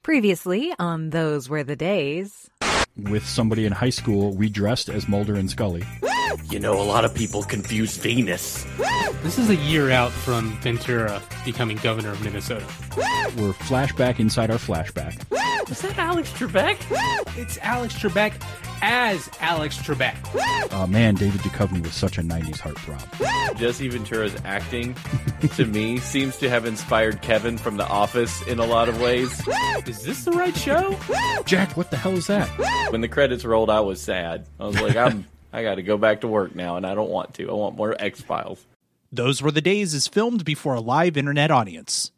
Previously on Those Were the Days. With somebody in high school, we dressed as Mulder and Scully. You know, a lot of people confuse Venus. This is a year out from Ventura becoming governor of Minnesota. We're flashback inside our flashback. Is that Alex Trebek? It's Alex Trebek as Alex Trebek. Oh man, David Duchovny was such a 90s heartthrob. Jesse Ventura's acting, to me, seems to have inspired Kevin from The Office in a lot of ways. Is this the right show? Jack, what the hell is that? When the credits rolled, I was sad. I was like, I got to go back to work now, and I don't want to. I want more X-Files. Those Were the Days is filmed before a live internet audience.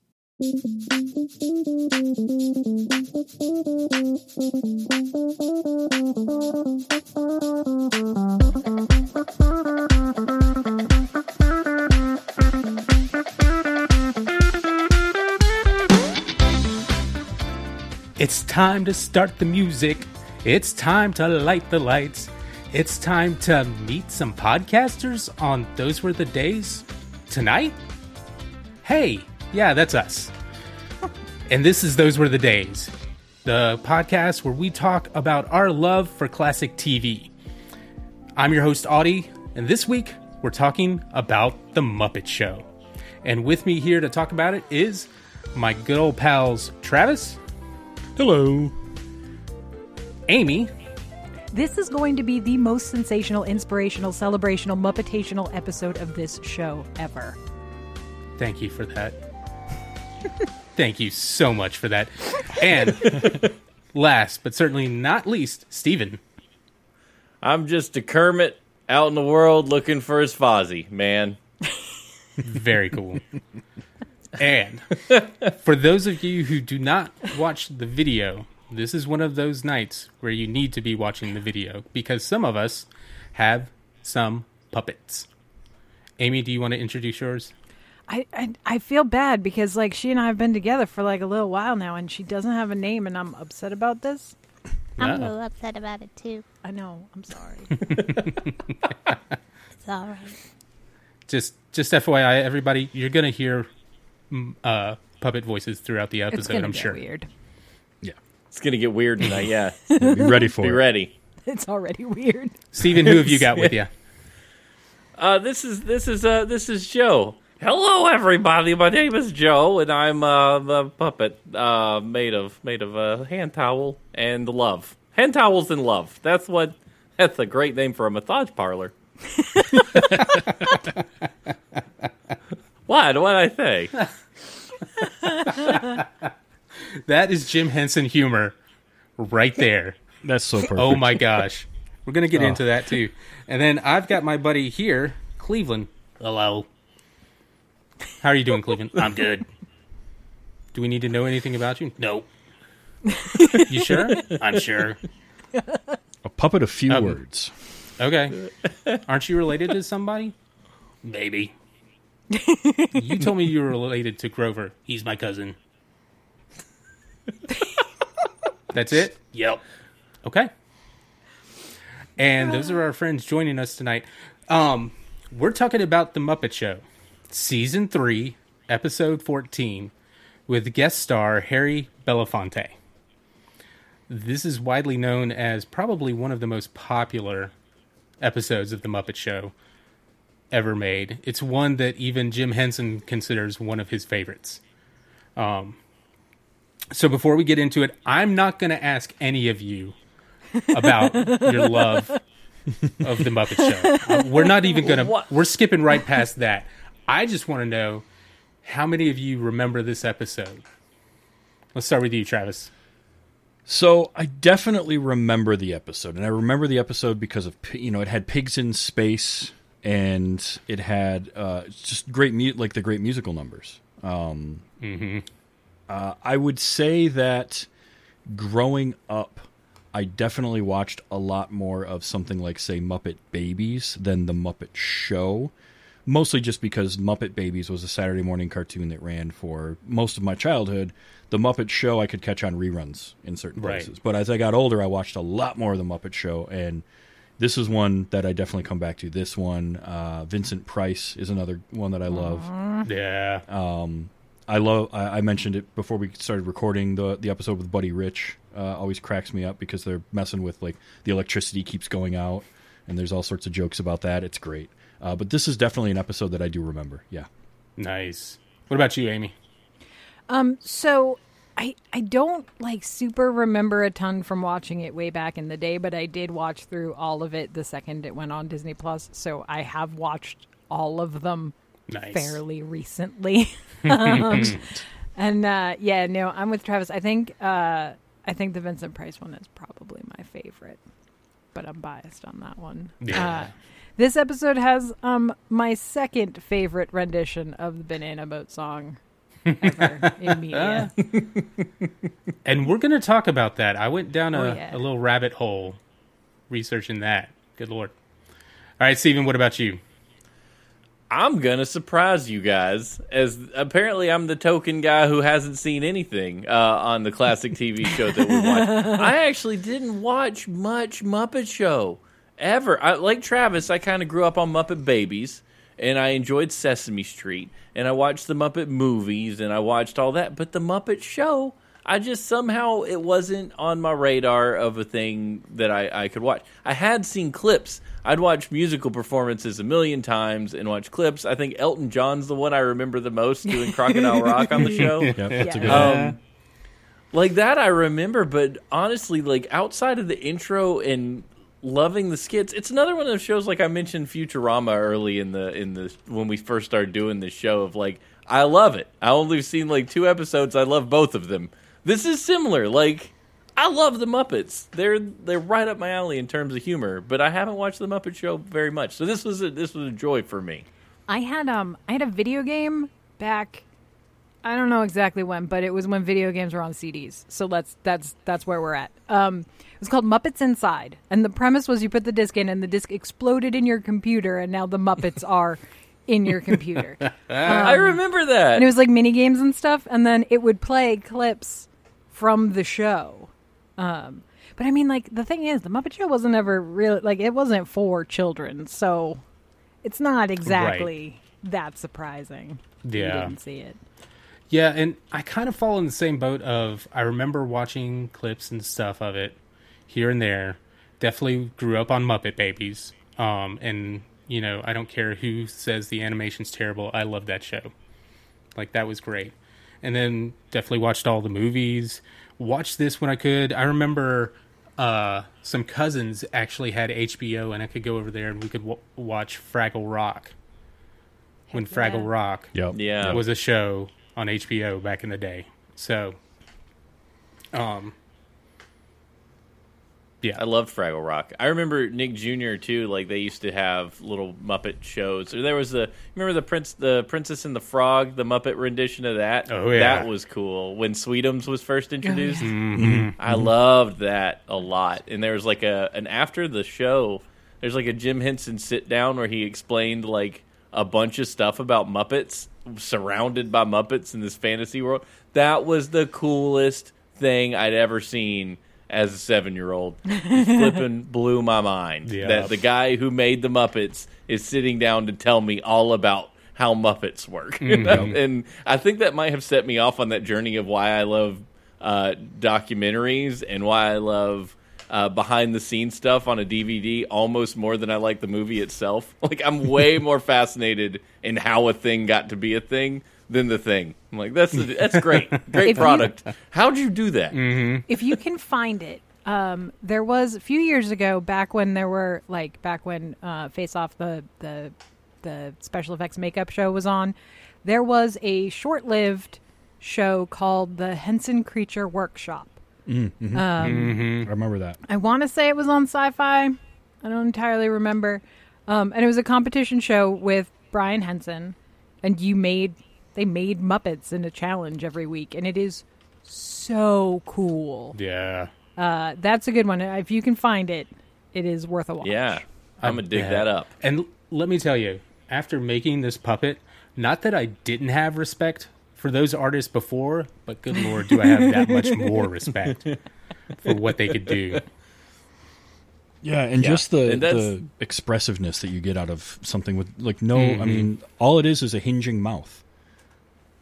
It's time to start the music. It's time to light the lights. It's time to meet some podcasters on Those Were the Days tonight. Hey, yeah, that's us. And this is Those Were the Days, the podcast where we talk about our love for classic TV. I'm your host, Audie, and this week we're talking about The Muppet Show. And with me here to talk about it is my good old pals, Travis. Hello. Amy. This is going to be the most sensational, inspirational, celebrational, Muppetational episode of this show ever. Thank you for that. Thank you so much for that. And last, but certainly not least, Steven. I'm just a Kermit out in the world looking for his Fozzie, man. Very cool. And for those of you who do not watch the video, this is one of those nights where you need to be watching the video because some of us have some puppets. Amy, do you want to introduce yours? I feel bad because she and I have been together for a little while now, and she doesn't have a name, and I'm upset about this. I'm a little upset about it too. I know. I'm sorry. It's all right. Just FYI, everybody, you're gonna hear puppet voices throughout the episode. It's gonna I'm get sure. Weird. Yeah. It's going to get weird tonight, yeah. Be ready for Be it. ready. It's already weird. Steven, who have you got with you? This is Joe. Hello, everybody. My name is Joe, and I'm the puppet made of hand towel and love. Hand towels and love. That's a great name for a massage parlor. What did I say? That is Jim Henson humor right there. That's so perfect. Oh my gosh. We're going to get into that too. And then I've got my buddy here, Cleveland. Hello. How are you doing, Cleveland? I'm good. Do we need to know anything about you? No. You sure? I'm sure. A puppet of few words. Okay. Aren't you related to somebody? Maybe. You told me you were related to Grover. He's my cousin. That's it? Yep. Okay. And those are our friends joining us tonight. We're talking about The Muppet Show, Season 3, Episode 14, with guest star Harry Belafonte. This is widely known as probably one of the most popular episodes of The Muppet Show ever made. It's one that even Jim Henson considers one of his favorites. So before we get into it, I'm not going to ask any of you about your love of The Muppet Show. We're not even going to... We're skipping right past that. I just want to know how many of you remember this episode. Let's start with you, Travis. So I definitely remember the episode, and I remember the episode because of it had pigs in space, and it had just great the great musical numbers. I would say that growing up, I definitely watched a lot more of something like, say, Muppet Babies than The Muppet Show. Mostly just because Muppet Babies was a Saturday morning cartoon that ran for most of my childhood. The Muppet Show I could catch on reruns in certain places. Right. But as I got older, I watched a lot more of The Muppet Show, and this is one that I definitely come back to. This one, Vincent Price is another one that I love. Yeah. I mentioned it before we started recording the episode with Buddy Rich. Always cracks me up because they're messing with like the electricity keeps going out, and there's all sorts of jokes about that. It's great. But this is definitely an episode that I do remember. Yeah. Nice. What about you, Amy? So I don't like super remember a ton from watching it way back in the day, but I did watch through all of it the second it went on Disney Plus. So I have watched all of them fairly recently. And I'm with Travis. I think the Vincent Price one is probably my favorite, but I'm biased on that one. Yeah. This episode has my second favorite rendition of the Banana Boat song ever in media. And we're going to talk about that. I went down yeah. a little rabbit hole researching that. Good Lord. All right, Steven, what about you? I'm gonna surprise you guys, as apparently I'm the token guy who hasn't seen anything on the classic TV show that we watch. I actually didn't watch much Muppet Show ever. Like Travis, I kind of grew up on Muppet Babies, and I enjoyed Sesame Street, and I watched the Muppet movies, and I watched all that. But the Muppet Show, I just somehow it wasn't on my radar of a thing that I could watch. I had seen clips. I'd watch musical performances a million times and watch clips. I think Elton John's the one I remember the most doing Crocodile Rock on the show. Yep, that's a good one. Like that I remember, but honestly, like outside of the intro and loving the skits, it's another one of those shows like I mentioned Futurama early in the when we first started doing this show of like I love it. I only seen like 2 episodes. I love both of them. This is similar. Like I love the Muppets. They're right up my alley in terms of humor, but I haven't watched the Muppet Show very much. So this was a joy for me. I had a video game back. I don't know exactly when, but it was when video games were on CDs. So that's where we're at. It was called Muppets Inside, and the premise was you put the disc in, and the disc exploded in your computer, and now the Muppets are in your computer. I remember that. And it was like mini games and stuff, and then it would play clips from the show. But I mean, like, the thing is, the Muppet Show wasn't ever really, like, it wasn't for children, so it's not exactly that surprising. Yeah. You didn't see it. Yeah, and I kind of fall in the same boat of I remember watching clips and stuff of it here and there. Definitely grew up on Muppet Babies. And, you know, I don't care who says the animation's terrible. I love that show. Like, that was great. And then definitely watched all the movies. Watched this when I could. I remember some cousins actually had HBO, and I could go over there and we could watch Fraggle Rock. When Fraggle Rock Yeah. was a show on HBO back in the day. So, yeah. I loved Fraggle Rock. I remember Nick Jr. too. Like they used to have little Muppet shows. There was remember the Princess and the Frog, the Muppet rendition of that. Oh yeah, that was cool. When Sweetums was first introduced, Oh, yeah. Mm-hmm. I loved that a lot. And there was like an after the show, there's like a Jim Henson sit down where he explained like a bunch of stuff about Muppets, surrounded by Muppets in this fantasy world. That was the coolest thing I'd ever seen as a 7-year-old. Flippin' blew my mind. Yeah. That the guy who made the Muppets is sitting down to tell me all about how Muppets work. Mm-hmm. And I think that might have set me off on that journey of why I love documentaries and why I love behind-the-scenes stuff on a DVD almost more than I like the movie itself. Like, I'm way more fascinated in how a thing got to be a thing than the thing. I'm like, that's great. Great product. How'd you do that? Mm-hmm. If you can find it, there was a few years ago, back when Face Off, the special effects makeup show was on, there was a short-lived show called the Henson Creature Workshop. Mm-hmm. I remember that. I want to say it was on Sci-Fi. I don't entirely remember. And it was a competition show with Brian Henson, and they made Muppets in a challenge every week, and it is so cool. Yeah. That's a good one. If you can find it, it is worth a watch. Yeah. I'm going to dig that up. And let me tell you, after making this puppet, not that I didn't have respect for those artists before, but good Lord, do I have that much more respect for what they could do. Yeah, and just the expressiveness that you get out of something with, like, I mean, all it is a hinging mouth.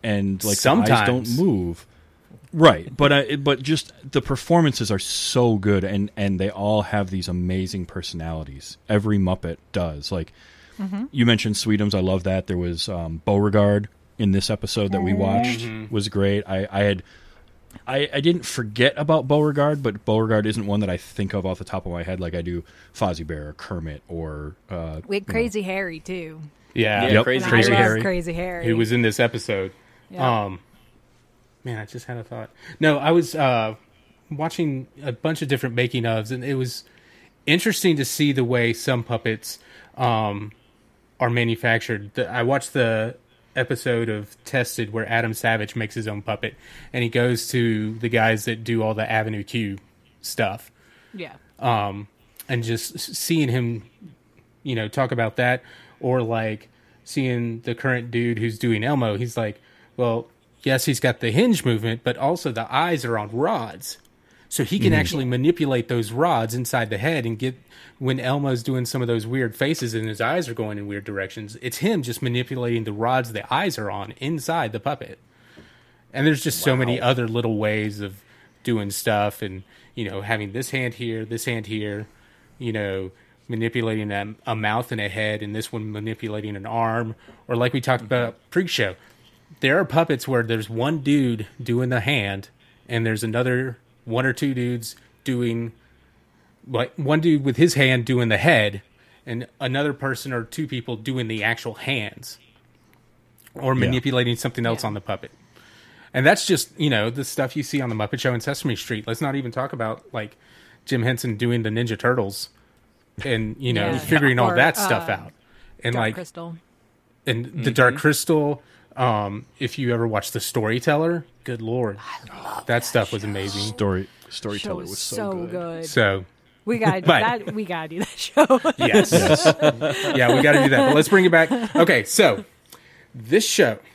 and like Sometimes. the eyes don't move. Right, but just the performances are so good, and they all have these amazing personalities. Every Muppet does. Like you mentioned, Sweetums. I love that. There was Beauregard in this episode that we watched was great. I didn't forget about Beauregard, but Beauregard isn't one that I think of off the top of my head like I do Fozzie Bear or Kermit or We had Crazy Harry too. Yeah, Yeah, Yep. Crazy And Crazy I love Harry. Crazy Harry. He was in this episode. Yeah. Man, I just had a thought. No, I was watching a bunch of different making ofs, and it was interesting to see the way some puppets are manufactured. I watched the episode of Tested where Adam Savage makes his own puppet, and he goes to the guys that do all the Avenue Q stuff. Yeah. And just seeing him, talk about that, or like seeing the current dude who's doing Elmo, he's like, well, yes, he's got the hinge movement, but also the eyes are on rods. So he can actually manipulate those rods inside the head and get, when Elmo's doing some of those weird faces and his eyes are going in weird directions, it's him just manipulating the rods the eyes are on inside the puppet. And there's just so many other little ways of doing stuff, and, having this hand here, manipulating a mouth and a head, and this one manipulating an arm, or like we talked about pre-show, there are puppets where there's one dude doing the hand, and there's another one or two dudes doing, like one dude with his hand doing the head, and another person or two people doing the actual hands, or manipulating something else on the puppet. And that's just, the stuff you see on the Muppet Show and Sesame Street. Let's not even talk about like Jim Henson doing the Ninja Turtles and, figuring all Or, that stuff out. And Dark like, Crystal. and the Dark Crystal, if you ever watch The Storyteller, good Lord, that stuff was amazing. Storyteller Show was was so good. So We gotta do But- that. We gotta do that show. yes, yeah, we got to do that. But let's bring it back. Okay, so this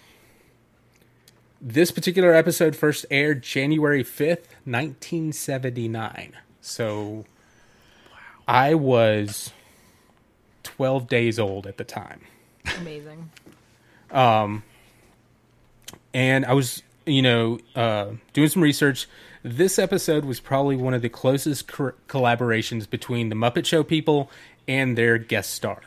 particular episode first aired January 5th, 1979. So I was 12 days old at the time. Amazing. And I was, doing some research. This episode was probably one of the closest collaborations between the Muppet Show people and their guest star.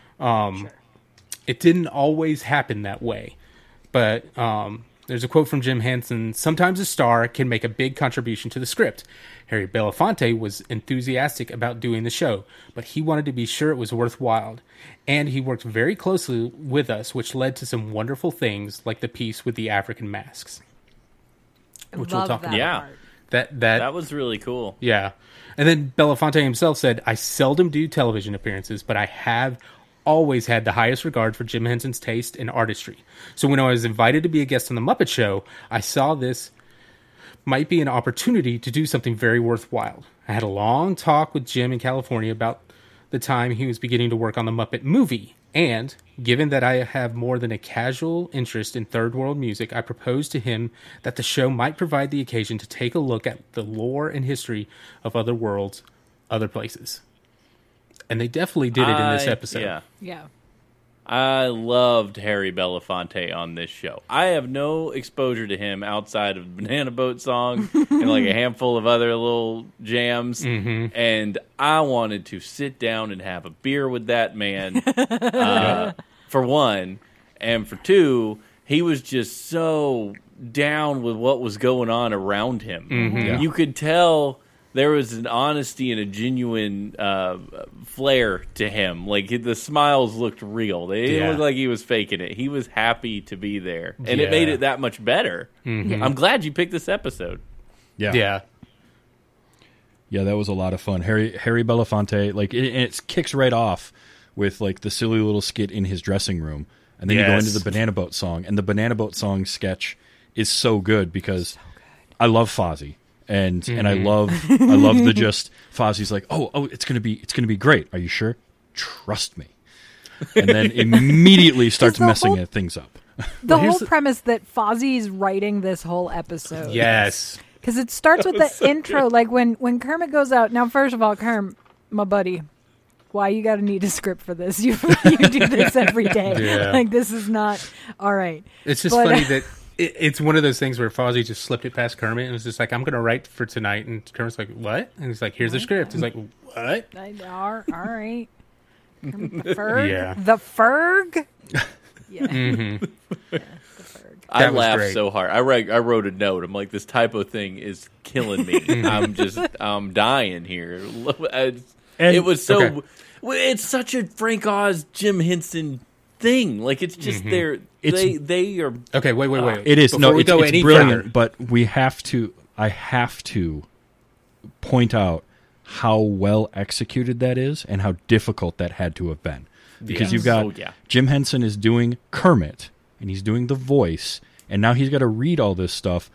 It didn't always happen that way, but there's a quote from Jim Henson: "Sometimes a star can make a big contribution to the script. Harry Belafonte was enthusiastic about doing the show, but he wanted to be sure it was worthwhile, and he worked very closely with us, which led to some wonderful things like the piece with the African masks." Which we'll Love talk that about. Yeah. part. That was really cool. Yeah. And then Belafonte himself said, "I seldom do television appearances, but I have always had the highest regard for Jim Henson's taste and artistry. So when I was invited to be a guest on The Muppet Show, I saw this might be an opportunity to do something very worthwhile. I had a long talk with Jim in California about the time he was beginning to work on the Muppet movie. And given that I have more than a casual interest in third world music, I proposed to him that the show might provide the occasion to take a look at the lore and history of other worlds, other places." And they definitely did it in this episode. Yeah. Yeah. I loved Harry Belafonte on this show. I have no exposure to him outside of Banana Boat Song and like a handful of other little jams. And I wanted to sit down and have a beer with that man, for one. And for two, he was just so down with what was going on around him. You could tell there was an honesty and a genuine flair to him. Like, the smiles looked real. They didn't look like he was faking it. He was happy to be there. And it made it that much better. I'm glad you picked this episode. Yeah. Yeah, that was a lot of fun. Harry Belafonte, like, it kicks right off with like the silly little skit in his dressing room, and then you go into the Banana Boat Song, and the Banana Boat Song sketch is so good because I love Fozzie, and I love the just Fozzie's like, oh, it's gonna be great. Are you sure? Trust me, and then immediately starts the messing whole- things up. The whole premise that Fozzie's writing this whole episode. Yes. Because it starts with the intro, like when Kermit goes out. Now, first of all, Kerm, my buddy, why you got to need a script for this? You do this every day. Yeah. Like, this is not all right. It's just But- funny that it's one of those things where Fozzie just slipped it past Kermit and was just like, I'm going to write for tonight. And Kermit's like, what? And he's like, here's the script. He's like, what? All right. The Ferg? Yeah. The Ferg? Yeah. Mm-hmm. The Ferg. I That was laughed great. so hard. I wrote a note. I'm like, this typo thing is killing me. I'm dying here. It was so. Okay. It's such a Frank Oz, Jim Henson thing. Like it's just they are. Okay, wait. It is. Before No, we it's, go it's any brilliant, further, but I have to point out how well executed that is and how difficult that had to have been. Because you've got Jim Henson is doing Kermit, and he's doing the voice, and now he's got to read all this stuff.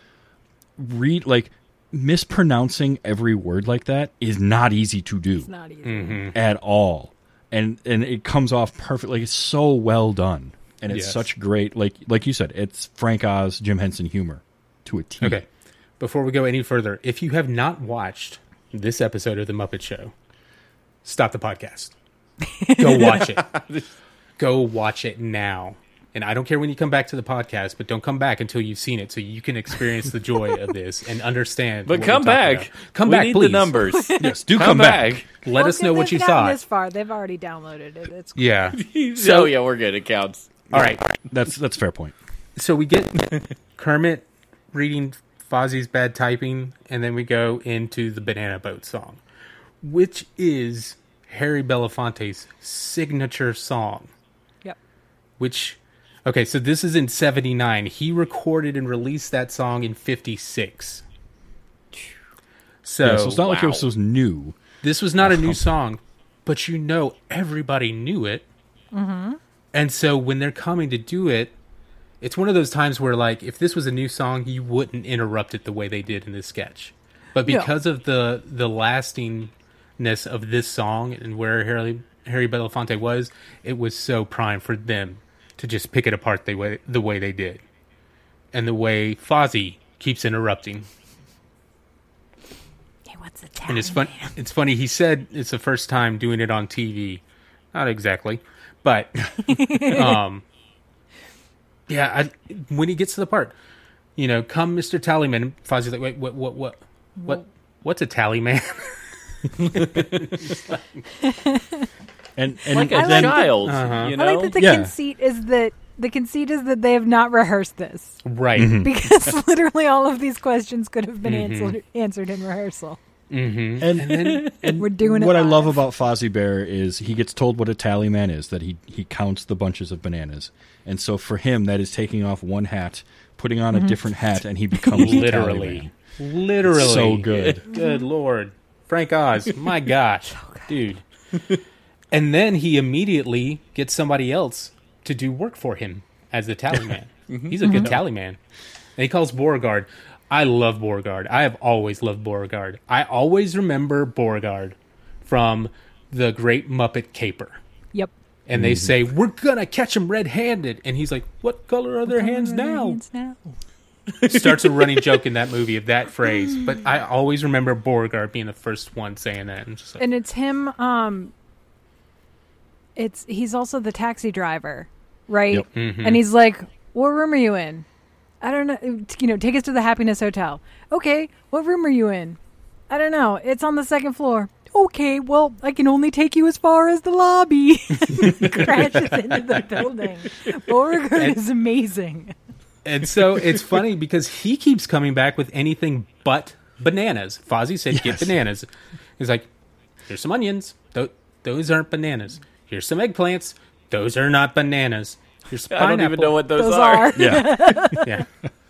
Mispronouncing every word like that is not easy to do. It's not easy. At all. And it comes off perfectly. It's so well done. And it's such great, like you said, it's Frank Oz, Jim Henson humor to a T. Okay. Before we go any further, if you have not watched this episode of The Muppet Show, stop the podcast. Go watch it. Go watch it now. And I don't care when you come back to the podcast, but don't come back until you've seen it so you can experience the joy of this and understand. But what come we're talking back. about. Come We back, need please. the numbers. Yes, do come back. Let us know what you they've gotten thought. This far, they've already downloaded it. It's cool. Yeah. So yeah, we're good. It counts. All right. That's a fair point. So we get Kermit reading Fozzie's bad typing, and then we go into the Banana Boat song, which is Harry Belafonte's signature song. Yep. Which, okay, so this is in 79. He recorded and released that song in 56. So, So it's not like it was new. this was not a new song, but everybody knew it. Mm-hmm. And so when they're coming to do it, it's one of those times where, like, if this was a new song, you wouldn't interrupt it the way they did in this sketch. But because of the lastingness of this song and where Harry Belafonte was, it was so prime for them to just pick it apart the way they did. And the way Fozzie keeps interrupting. Hey, what's the And it's funny, he said it's the first time doing it on TV. Not exactly. But, yeah, when he gets to the part, come Mr. Tallyman, Fozzie's like, wait, what's a Tallyman? And Like a then, child, I like that the Yeah. conceit is that they have not rehearsed this Right. because literally all of these questions could have been answered in rehearsal. and We're doing it what I live. love about Fozzie Bear is he gets told what a tally man is, that he counts the bunches of bananas. And so for him, that is taking off one hat, putting on a different hat, and he becomes the tally man. Literally. So good. Good Lord. Frank Oz. My gosh. Dude. And then he immediately gets somebody else to do work for him as the tally man. He's a good tally man. And he calls Beauregard. I love Beauregard. I have always loved Beauregard. I always remember Beauregard from the Great Muppet Caper. Yep. And they say, we're going to catch him red-handed. And he's like, what color are their hands now? Starts a running joke in that movie of that phrase. But I always remember Beauregard being the first one saying that. And, just like, And it's him. He's also the taxi driver, right? Yep. And he's like, "What room are you in?" I don't know. Take us to the Happiness Hotel. Okay, what room are you in? I don't know. It's on the second floor. Okay, well, I can only take you as far as the lobby. Crashes into the building. Beauregard is amazing. And so it's funny because he keeps coming back with anything but bananas. Fozzie said, get bananas. He's like, here's some onions. Those aren't bananas. Here's some eggplants. Those are not bananas. Here's some I pineapple. don't even know what those are. Yeah. Yeah.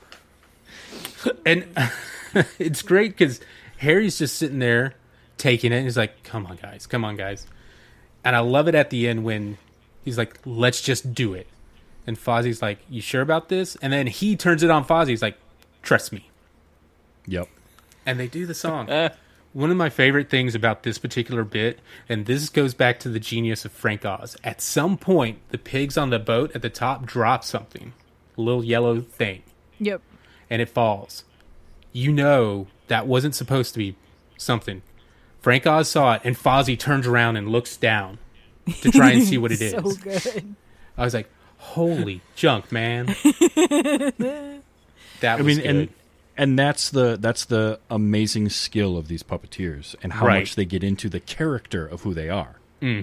And it's great because Harry's just sitting there taking it. And he's like, come on, guys. Come on, guys. And I love it at the end when he's like, let's just do it. And Fozzie's like, you sure about this? And then he turns it on Fozzie. He's like, trust me. Yep. And they do the song. One of my favorite things about this particular bit, and this goes back to the genius of Frank Oz. At some point, the pigs on the boat at the top drop something. A little yellow thing. Yep. And it falls. You know that wasn't supposed to be something. Frank Oz saw it, and Fozzie turns around and looks down to try and see what it is. So good. I was like, holy junk, man. That I was mean, good. and that's the amazing skill of these puppeteers and how Right. much they get into the character of who they are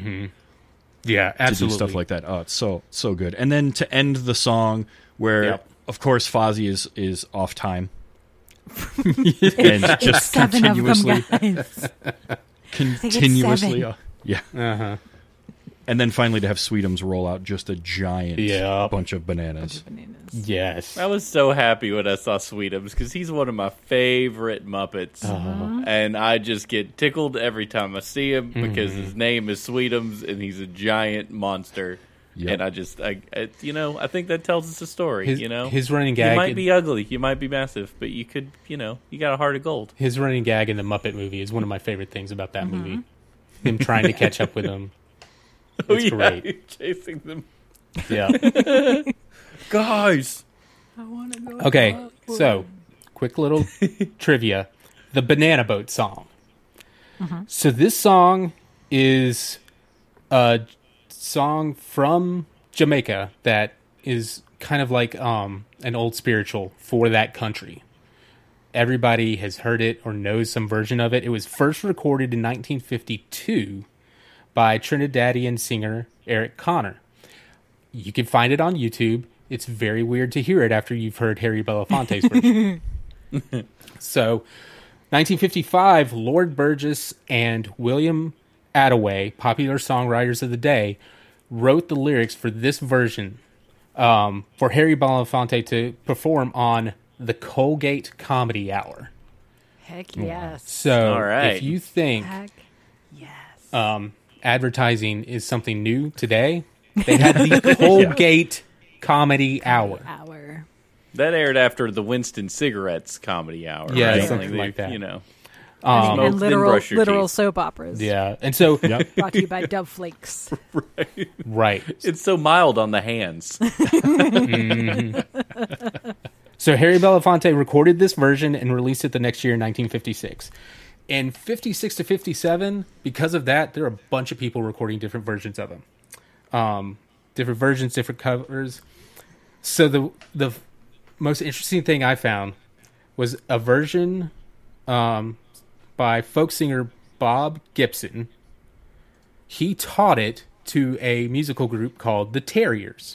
Yeah, to absolutely. do stuff like that. Oh, it's so good. And then to end the song, where Yep. of course Fozzie is off time and just Seven of them, continuously guys. continuously, seven. yeah. Uh-huh. And then finally to have Sweetums roll out just a giant Yep. bunch of bananas. Bananas. Yes. I was so happy when I saw Sweetums because he's one of my favorite Muppets, and I just get tickled every time I see him because his name is Sweetums and he's a giant monster. Yep. And I think that tells us a story. His running gag. You might be ugly, you might be massive, but you could, you got a heart of gold. His running gag in the Muppet movie is one of my favorite things about that movie. Him trying to catch up with him. It's great. Chasing them, Yeah. guys. I want to go. Okay, so quick little trivia: the Banana Boat song. So this song is a song from Jamaica that is kind of like an old spiritual for that country. Everybody has heard it or knows some version of it. It was first recorded in 1952 by Trinidadian singer Eric Connor. You can find it on YouTube. It's very weird to hear it after you've heard Harry Belafonte's version. So, 1955, Lord Burgess and William Attaway, popular songwriters of the day, wrote the lyrics for this version for Harry Belafonte to perform on the Colgate Comedy Hour. Heck yes. So, All right. if you think Heck yes. advertising is something new today, they had the Colgate Comedy Hour. Hour. That aired after the Winston Cigarettes comedy hour. Yeah, right? something like that. Smoke, And then literal brush your teeth. soap operas. Yeah, and so Brought to you by Dove Flakes. right. It's so mild on the hands. So Harry Belafonte recorded this version and released it the next year in 1956. In 56 to 57, because of that, there are a bunch of people recording different versions of them. Different versions, different covers. So the most interesting thing I found was a version by folk singer Bob Gibson. He taught it to a musical group called the Terriers.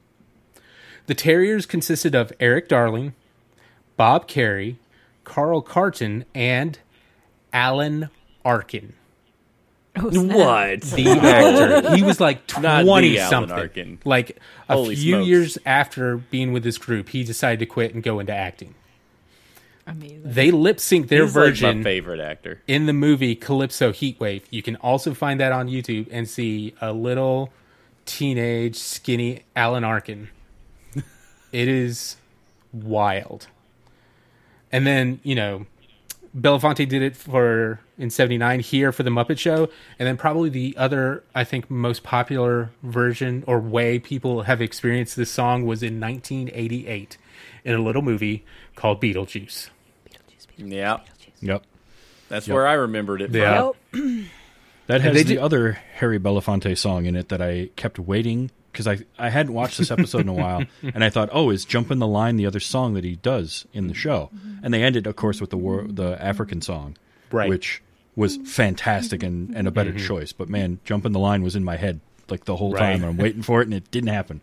The Terriers consisted of Eric Darling, Bob Carey, Carl Carton, and Alan Arkin. Oh, snap. What? The actor. He was like Not the 20 Alan something. Arkin. Like a Holy few smokes. years after being with this group, he decided to quit and go into acting. Amazing. They lip synced their He's like version my favorite actor. in the movie Calypso Heatwave. You can also find that on YouTube and see a little teenage skinny Alan Arkin. It is wild. And then, Belafonte did it in 79 here for the Muppet Show, and then probably the other, I think, most popular version or way people have experienced this song was in 1988 in a little movie called Beetlejuice. Yeah, Yep. that's where I remembered it from. Yeah. Nope. That they has the did- other Harry Belafonte song in it that I kept waiting because I hadn't watched this episode in a while, and I thought, oh, is Jumpin' the Line the other song that he does in the show? And they ended, of course, with the African song, Right. which was fantastic and a better choice. But man, Jumpin' the Line was in my head like the whole time, and I'm waiting for it, and it didn't happen.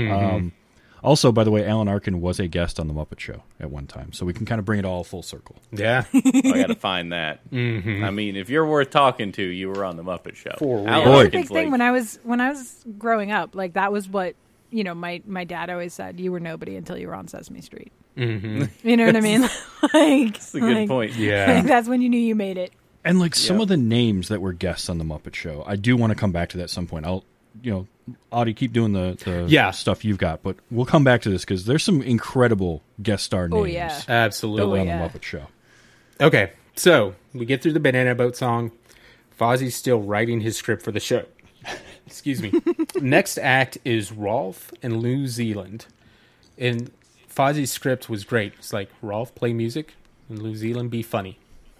Also, by the way, Alan Arkin was a guest on the Muppet Show at one time, so we can kind of bring it all full circle. Yeah. I got to find that. I mean, if you're worth talking to, you were on the Muppet Show. For real. Alan That was a Arkin's big thing like- when I was growing up. Like that was what my dad always said. You were nobody until you were on Sesame Street. Mm-hmm. You know what I mean? That's a good point. Yeah. That's when you knew you made it. And like some Yep. of the names that were guests on the Muppet Show, I do want to come back to that at some point. I'll, Audie, keep doing the stuff you've got, but we'll come back to this because there's some incredible guest star names Oh, yeah. that were Absolutely. on yeah. the Muppet Show. Okay, so we get through the Banana Boat song. Fozzie's still writing his script for the show. Excuse me. Next act is Rolf and New Zealand. And Fozzie's script was great. It's like, Rolf, play music, and New Zealand, be funny.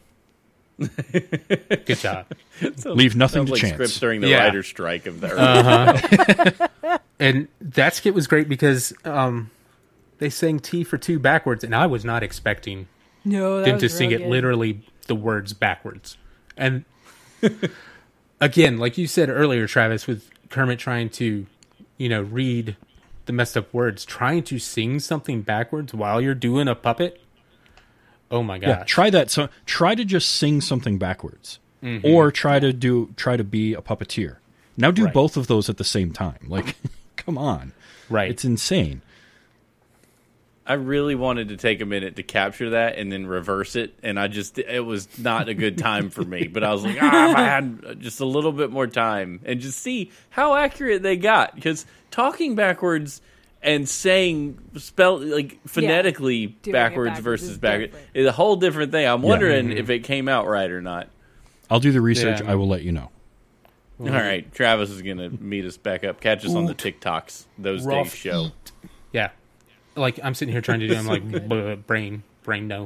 Good job. Leave nothing Sounds to like chance. scripts during the Yeah. writer's strike of the early. And that skit was great because they sang T for two backwards, and I was not expecting No, them to sing it literally the words backwards. And again, like you said earlier, Travis, with Kermit trying to, read the messed up words, trying to sing something backwards while you're doing a puppet. Oh my gosh. Yeah, try that. So try to just sing something backwards, or try to be a puppeteer. Now do Right. both of those at the same time. Like, come on, Right. It's insane. I really wanted to take a minute to capture that and then reverse it, and it was not a good time for me. But I was like, if I had just a little bit more time and just see how accurate they got. Because talking backwards and saying phonetically Doing it backwards backwards versus is backwards different. is a whole different thing. I'm wondering if it came out right or not. I'll do the research. Yeah. I will let you know. All right, Travis is going to meet us back up. Catch us on the TikToks. Those Rough days show. Yeah. Like, I'm sitting here trying to do, I'm like, brain, no.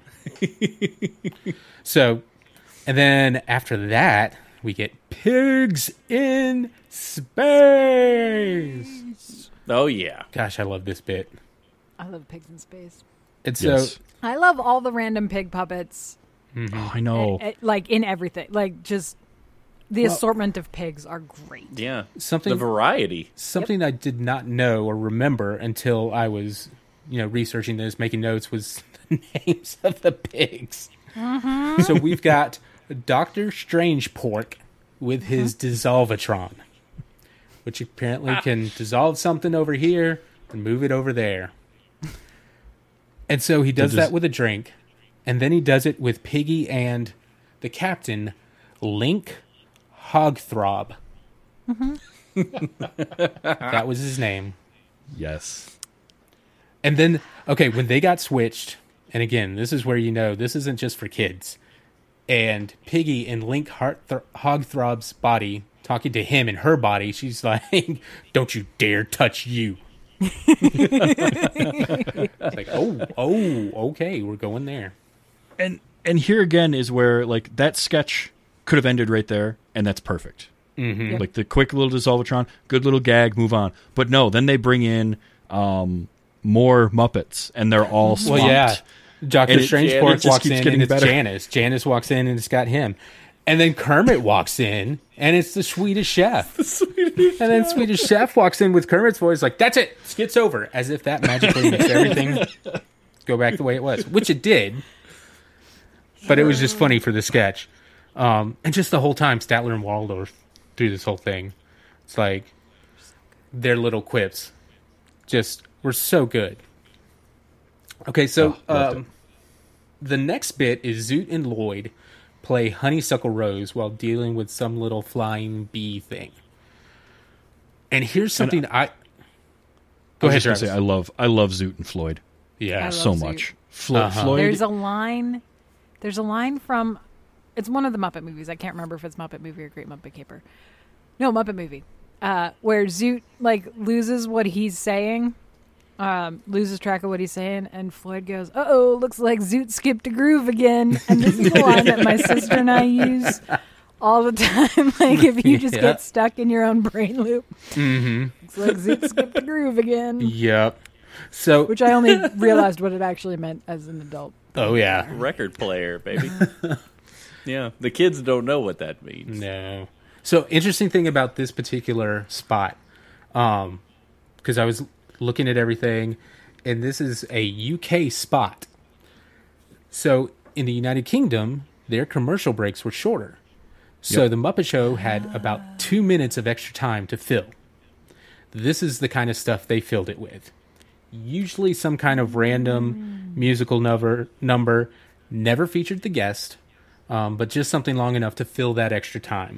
So, and then after that, we get Pigs in Space. Oh, yeah. Gosh, I love this bit. I love pigs in space. And so, Yes. I love all the random pig puppets. Oh, I know. Like in everything. Like just the assortment of pigs are great. Yeah. Something- The variety. something I did not know or remember until I was, researching this, making notes, was the names of the pigs. So we've got Dr. Strange Pork with his Dissolvatron, which apparently can dissolve something over here and move it over there. And so he does that with a drink, and then he does it with Piggy and the captain, Link Hogthrob. That was his name. Yes. And then, okay, when they got switched, and again, this is where this isn't just for kids. And Piggy in Link Hogthrob's body, talking to him in her body, she's like, "Don't you dare touch you." It's like, oh, okay, we're going there. And here again is where like that sketch could have ended right there, and that's perfect. Mm-hmm. Like the quick little Dissolvatron, good little gag, move on. But no, then they bring in more Muppets, and they're all swamped. Well, yeah. Dr. Janice Strangepork just walks keeps in, getting and it's better. Janice. Janice walks in, and it's got him. And then Kermit walks in, and it's the Swedish Chef. And then Swedish Chef walks in with Kermit's voice, like, "That's it, skit's over," as if that magically makes everything go back the way it was, which it did. But it was just funny for the sketch. And just the whole time, Statler and Waldorf through this whole thing, it's like their little quips just were so good. Okay, so loved it. the next bit is Zoot and Lloyd play Honeysuckle Rose while dealing with some little flying bee thing. And here's something I go ahead, I was Travis. just gonna say, I love Zoot and Floyd Yeah, I love so Zoot. much. Uh-huh. Floyd. There's a line from it's one of the Muppet movies. I can't remember if it's Muppet Movie or Great Muppet Caper. No, Muppet Movie. Where Zoot loses what he's saying. Loses track of what he's saying, and Floyd goes, "Uh-oh, looks like Zoot skipped a groove again." And this is the line that my sister and I use all the time. Like, if you just Yeah. get stuck in your own brain loop. Looks like Zoot skipped a groove again. Yep. So, Which I only realized what it actually meant as an adult. oh yeah, Record player, baby. Yeah. The kids don't know what that means. no. So interesting thing about this particular spot, because I was looking at everything, and this is a UK spot. So in the United Kingdom, their commercial breaks were shorter. So the Muppet Show had about 2 minutes of extra time to fill. This is the kind of stuff they filled it with. Usually some kind of random musical number, never featured the guest, but just something long enough to fill that extra time.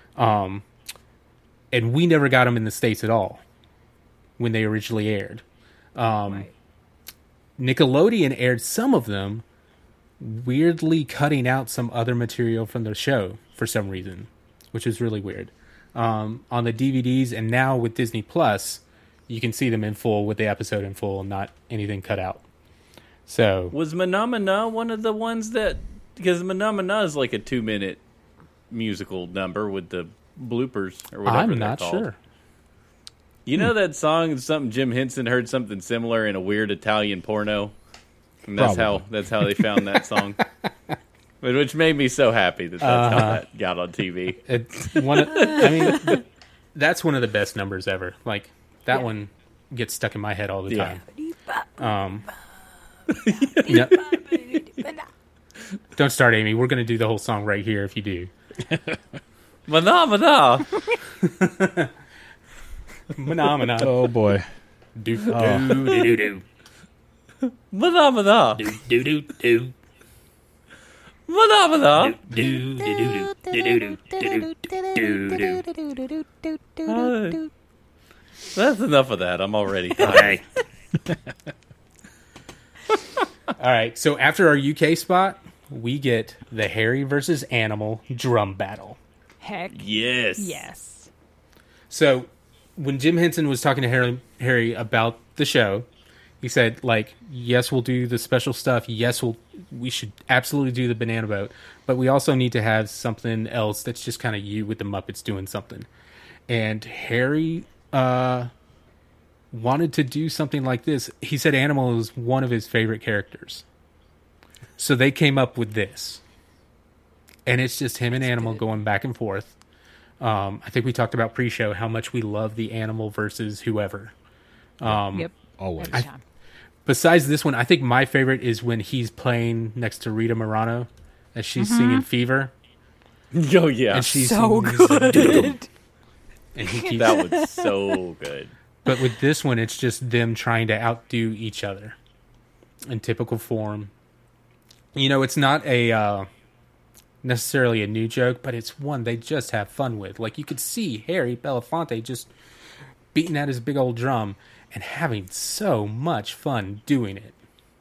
And we never got them in the States at all when they originally aired. Right. Nickelodeon aired some of them, weirdly cutting out some other material from the show for some reason, which is really weird. On the DVDs and now with Disney Plus, you can see them in full with the episode in full, not anything cut out. So Was Manamana one of the ones that... Because Manamana is like a 2-minute musical number with the bloopers or whatever I'm they're not called. sure. You know that song? Something Jim Henson heard something similar in a weird Italian porno, and that's how they found that song. Which made me so happy that's how that got on TV. It's that's one of the best numbers ever. Like that one gets stuck in my head all the time. Yeah. Don't start, Amy. We're going to do the whole song right here if you do. Mana mana. Mana. Oh boy. Do do do do. Mana mana. Do do do do. Mana mana. Do do do do do do do do. That's enough of that. I'm already tired. All right. So after our UK spot, we get the Harry versus Animal drum battle. Heck. Yes. Yes. So when Jim Henson was talking to Harry about the show, he said, like, yes, we'll do the special stuff. Yes, we should absolutely do the banana boat. But we also need to have something else that's just kind of you with the Muppets doing something. And Harry wanted to do something like this. He said Animal was one of his favorite characters. So they came up with this. And it's just him and Animal going back and forth. I think we talked about pre-show how much we love the Animal versus whoever. Yep. Always. Every time. Besides this one, I think my favorite is when he's playing next to Rita Morano as she's singing Fever. Oh, yeah. And she's So singing good. This, and he keeps, That was so good. but with this one, it's just them trying to outdo each other in typical form. You know, it's not a necessarily a new joke, but it's one they just have fun with. Like, you could see Harry Belafonte just beating at his big old drum and having so much fun doing it.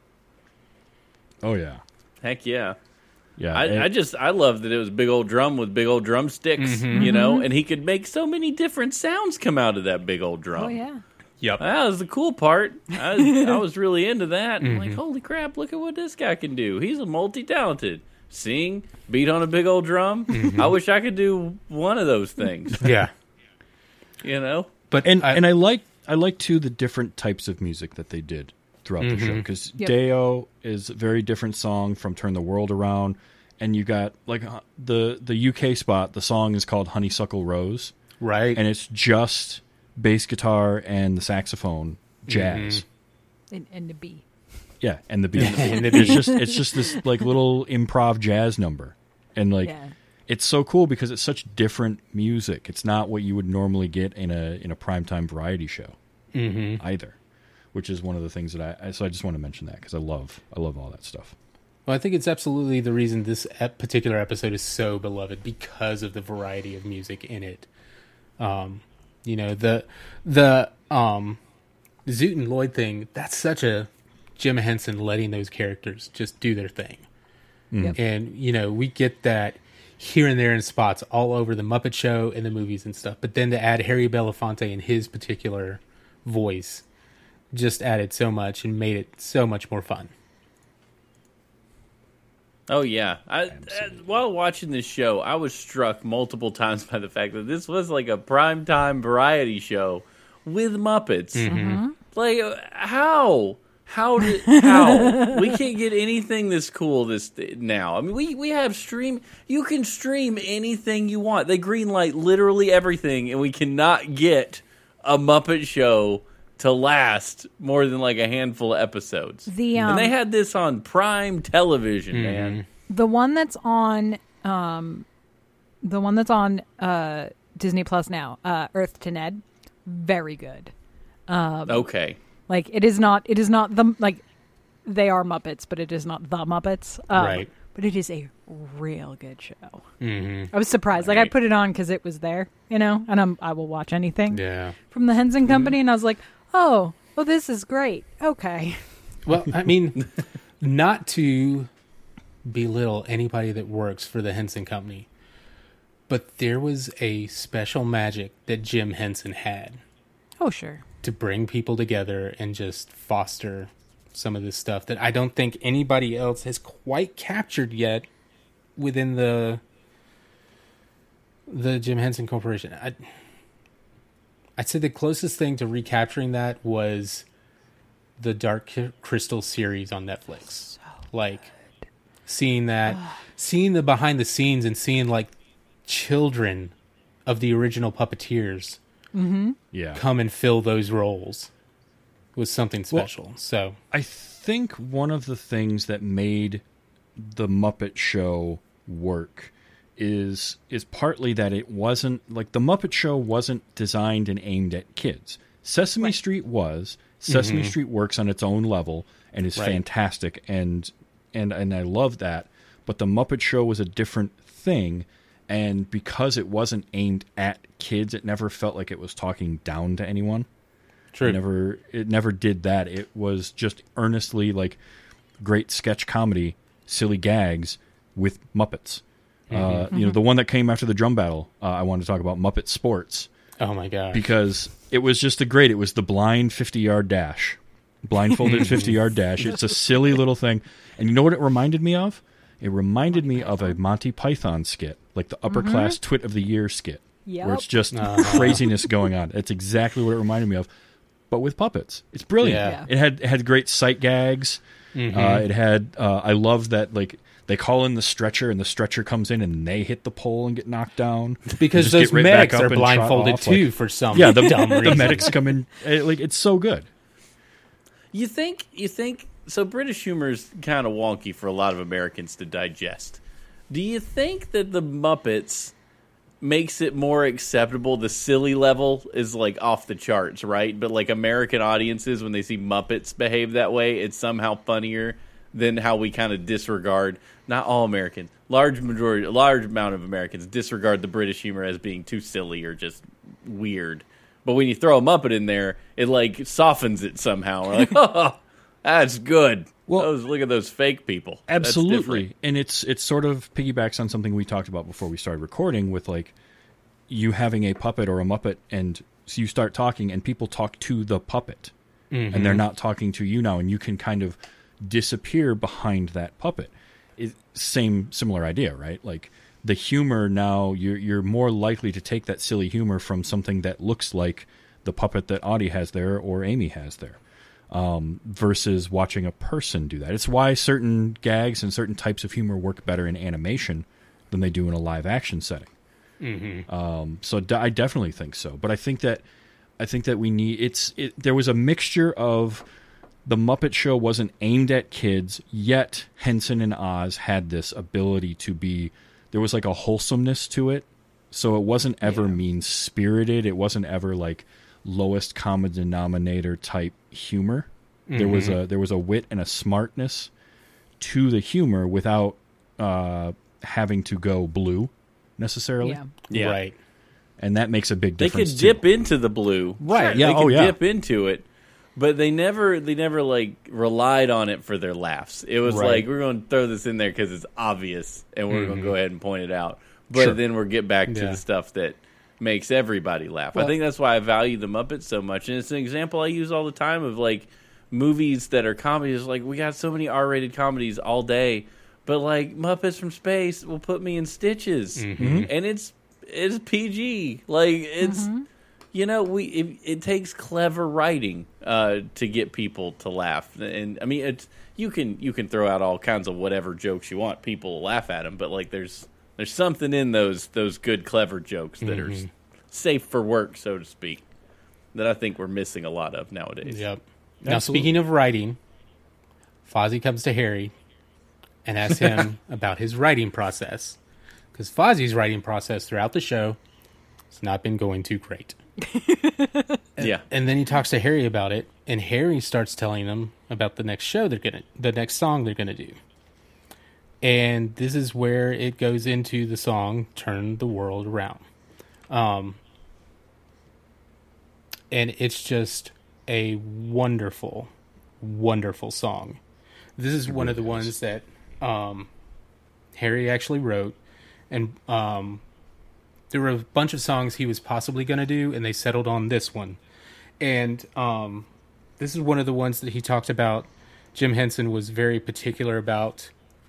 Oh yeah. Heck yeah. Yeah. I love that it was big old drum with big old drumsticks, you know, and he could make so many different sounds come out of that big old drum. Oh, yeah. Yep. That was the cool part. I was really into that. I'm like, holy crap, look at what this guy can do. He's a multi-talented. Sing, beat on a big old drum. I wish I could do one of those things, Yeah. you know? But I like too the different types of music that they did throughout the show, because Deo is a very different song from Turn the World Around, and you got like the UK spot. The song is called Honeysuckle Rose, right. and it's just bass guitar and the saxophone jazz. And the B. Yeah, and the beat. And the it's just this like little improv jazz number, and like it's so cool because it's such different music. It's not what you would normally get in a primetime variety show either, which is one of the things that I just want to mention that because I love all that stuff. Well, I think it's absolutely the reason this particular episode is so beloved, because of the variety of music in it. You know, the Zoot and Lloyd thing, that's such a Jim Henson letting those characters just do their thing. Yep. And, you know, we get that here and there in spots all over the Muppet Show and the movies and stuff. But then to add Harry Belafonte and his particular voice just added so much and made it so much more fun. Oh, yeah. While watching this show, I was struck multiple times by the fact that this was like a primetime variety show with Muppets. Like, how? How? We can't get anything this cool now. I mean, we have stream. You can stream anything you want. They greenlight literally everything, and we cannot get a Muppet Show to last more than like a handful of episodes. And they had this on prime television, man. The one that's on Disney Plus now, Earth to Ned, very good. Okay. Like it is not the like they are Muppets, but it is not the Muppets. Right. But it is a real good show. I was surprised. Like I put it on because it was there, you know, and I will watch anything from the Henson Company, and I was like, oh, this is great. Okay. Well, I mean, not to belittle anybody that works for the Henson Company, but there was a special magic that Jim Henson had. Oh, sure. To bring people together and just foster some of this stuff that I don't think anybody else has quite captured yet within the Jim Henson Corporation. I I'd say the closest thing to recapturing that was the Dark Crystal series on Netflix. Like seeing that, seeing the behind the scenes and seeing like children of the original puppeteers Yeah. come and fill those roles was something special. So I think one of the things that made the Muppet Show work is partly that it wasn't like the Muppet Show wasn't designed and aimed at kids. Sesame Street was. Sesame Street works on its own level and is fantastic, and I love that. But the Muppet Show was a different thing, and because it wasn't aimed at kids, it never felt like it was talking down to anyone. true. It never did that. It was just earnestly like great sketch comedy, silly gags with Muppets. You know, the one that came after the drum battle, I wanted to talk about Muppet Sports. Oh my gosh. Because it was just it was the blind 50-yard dash. Blindfolded 50-yard dash. It's a silly little thing. And you know what it reminded me of? It reminded me of a Monty Python skit, like the Upper Class Twit of the Year skit, where it's just craziness going on. It's exactly what it reminded me of, but with puppets. It's brilliant. Yeah. It had great sight gags. It had I love that like they call in the stretcher and the stretcher comes in and they hit the pole and get knocked down Because Just those get right back medics up are and trot blindfolded off, too like- for some yeah, the dumb reason. medics come in. Like it's so good. You think so? British humor is kind of wonky for a lot of Americans to digest. Do you think that the Muppets makes it more acceptable? The silly level is like off the charts, right? But like American audiences, when they see Muppets behave that way, it's somehow funnier than how we kind of disregard. Not all Americans, large amount of Americans disregard the British humor as being too silly or just weird. But when you throw a Muppet in there, it like softens it somehow. We're like, oh, that's good. Well, Look at those fake people. That's Absolutely. different. And it's sort of piggybacks on something we talked about before we started recording with like you having a puppet or a Muppet and so you start talking and people talk to the puppet and they're not talking to you now and you can kind of disappear behind that puppet. Similar idea, right? Like the humor now you're more likely to take that silly humor from something that looks like the puppet that Audie has there or Amy has there. Versus watching a person do that. It's why certain gags and certain types of humor work better in animation than they do in a live action setting. I definitely think so. But I think that we need there was a mixture of the Muppet Show wasn't aimed at kids, yet Henson and Oz had this ability to be. There was like a wholesomeness to it, so it wasn't ever mean spirited. It wasn't ever like lowest common denominator type humor. There was a wit and a smartness to the humor without having to go blue necessarily. Yeah. Right. And that makes a big They difference. could too. dip into the blue. Right. Yeah, They could yeah. dip into it. But they never like relied on it for their laughs. It was Right. like, we're going to throw this in there because it's obvious and we're going to go ahead and point it out. But Sure. then we'll get back to Yeah. the stuff that makes everybody laugh. I think that's why I value the Muppets so much. And it's an example I use all the time of like movies that are comedies. Like we got so many R-rated comedies all day. But like Muppets from Space will put me in stitches. And it's PG. Like it's... You know, it takes clever writing to get people to laugh, and I mean, you can throw out all kinds of whatever jokes you want, people will laugh at them. But like, there's something in those good clever jokes that are safe for work, so to speak, that I think we're missing a lot of nowadays. Yep. Now, speaking of writing, Fozzie comes to Harry and asks him about his writing process. Because Fozzie's writing process throughout the show has not been going too great. Yeah, And then he talks to Harry about it, and Harry starts telling him about the next song they're gonna do. And this is where it goes into the song "Turn the World Around," and it's just a wonderful, wonderful song. This is one of the ones that Harry actually wrote, and there were a bunch of songs he was possibly going to do, and they settled on this one. And this is one of the ones that he talked about. Jim Henson was very particular about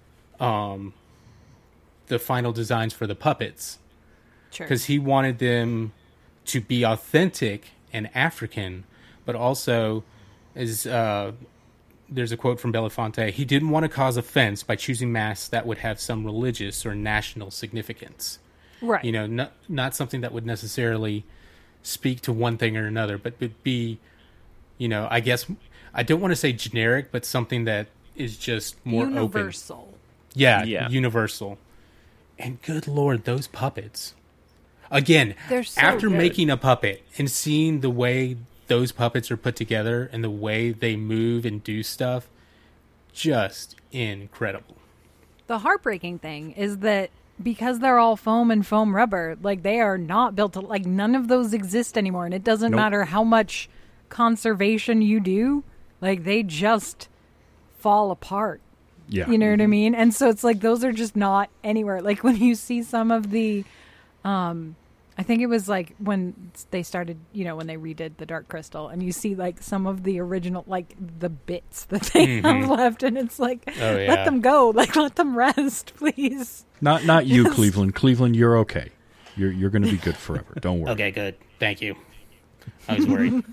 the final designs for the puppets. Sure. Because he wanted them to be authentic and African, but also, as there's a quote from Belafonte, he didn't want to cause offense by choosing masks that would have some religious or national significance. Right. You know, not something that would necessarily speak to one thing or another, but would be, you know, I guess, I don't want to say generic, but something that is just more universal. open. Yeah, Yeah. universal. And good Lord, those puppets. Again, They're so after good. making a puppet and seeing the way those puppets are put together and the way they move and do stuff, just incredible. The heartbreaking thing is that because they're all foam and foam rubber, like they are not built to, like none of those exist anymore. And it doesn't Nope. matter how much conservation you do, like they just fall apart. Yeah. You know what I mean? And so it's like those are just not anywhere. Like when you see some of the I think it was like when they started, you know, when they redid the Dark Crystal and you see like some of the original, like the bits that they have left and it's like, Oh, yeah. let them go, like let them rest, please. Not you, Cleveland. Cleveland, you're okay. You're going to be good forever. Don't worry. Okay, good. Thank you. I was worried.